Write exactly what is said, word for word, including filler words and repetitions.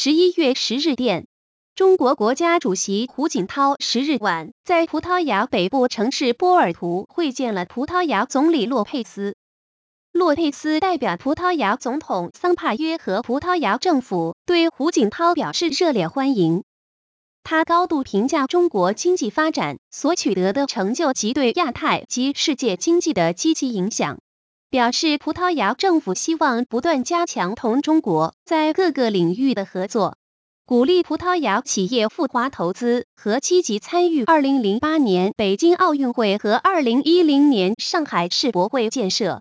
十一月十日电，中国国家主席胡锦涛十日晚在葡萄牙北部城市波尔图会见了葡萄牙总理洛佩斯。洛佩斯代表葡萄牙总统桑帕约和葡萄牙政府对胡锦涛表示热烈欢迎。他高度评价中国经济发展所取得的成就及对亚太及世界经济的积极影响，表示葡萄牙政府希望不断加强同中国在各个领域的合作，鼓励葡萄牙企业赴华投资和积极参与二零零八年北京奥运会和二零一零年上海世博会建设。